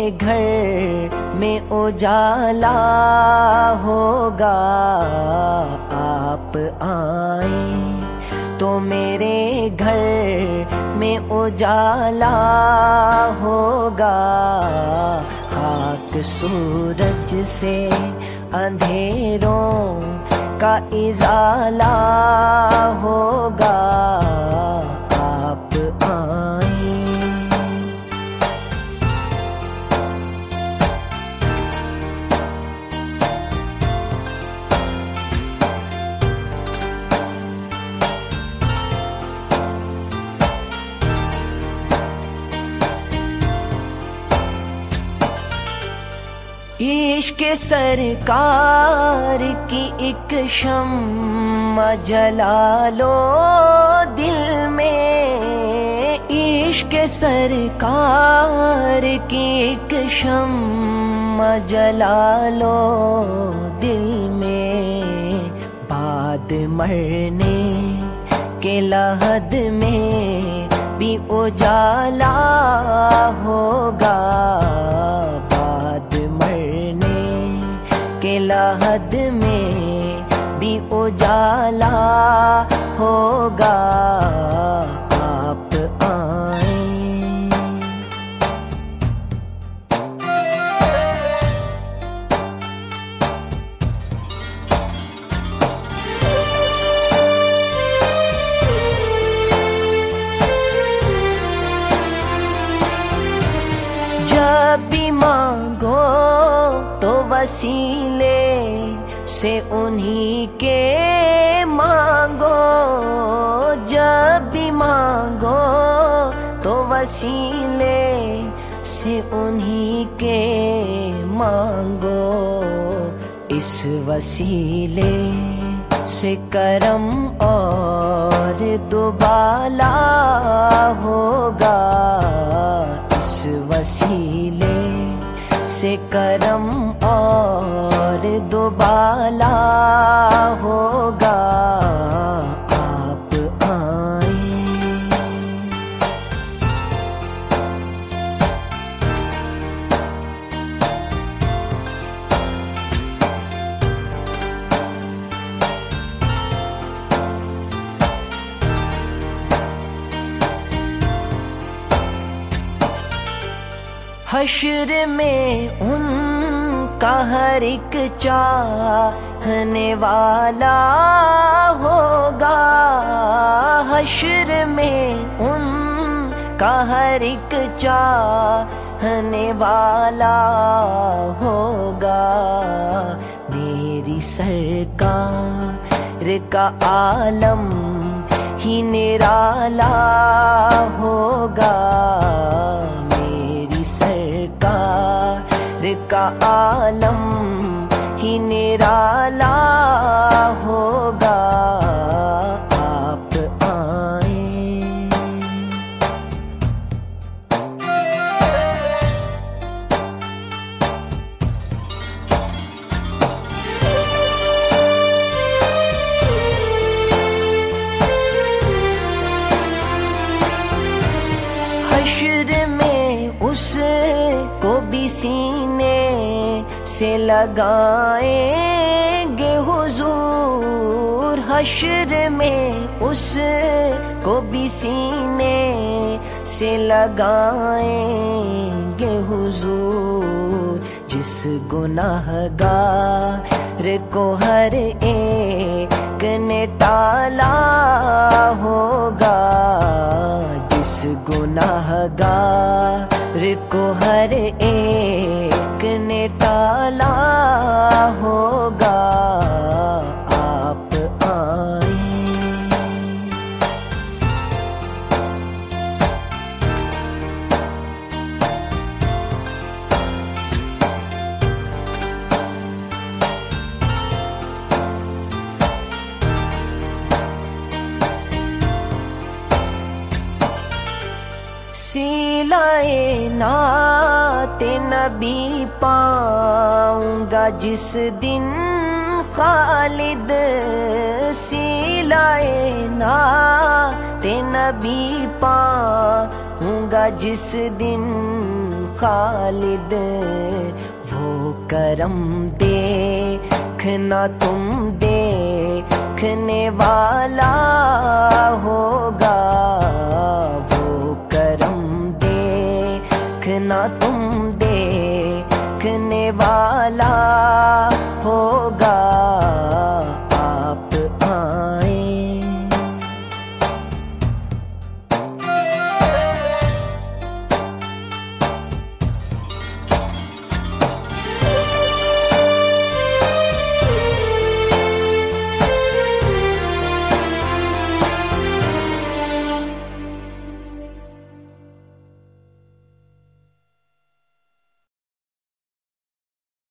گھر میں اجالا ہوگا، آپ آئیں تو میرے گھر میں اجالا ہوگا، خاک سورج سے اندھیروں کا ازالہ ہوگا، آپ آئیں۔ عشق سرکار کی ایک شمع جلا لو دل میں، عشق سرکار کی ایک شمع جلا لو دل میں، بعد مرنے کے لحد میں بھی اجالا ہوگا، بعد مرنے کے لحد میں بھی اجالا ہوگا، آپ آئیں۔ جب بھی مانگو تو وسیلے سے انہی کے مانگو، جب بھی مانگو تو وسیلے سے انہی کے مانگو، اس وسیلے سے کرم اور دوبالا ہوگا، اس وسیلے سے کرم اور دوبالا ہوگا، آپ آئیں۔ حشر میں ان کا ہر ایک چاہنے والا ہوگا، حشر میں ان کا ہر ایک چاہنے والا ہوگا، میری سرکار کا عالم ہی نرالا ہوگا، میری سرکار کا عالم ہی نرالا ہوگا، آپ آئیں۔ حشر میں اس کو بھی سینے سے لگائیں گے حضور، حشر میں اس کو بھی سینے سے لگائیں گے حضور، جس گناہگار کو ہر ایک نے ٹالا ہوگا، جس گناہگار کو ہر ایک نے ٹالا ہوگا، آپ آئیں۔ سلائے نعت نبی پاؤں گا جس دن خالد، سلائے نعت نبی پاؤں گا جس دن خالد، وہ کرم دیکھنا تم دیکھنے والا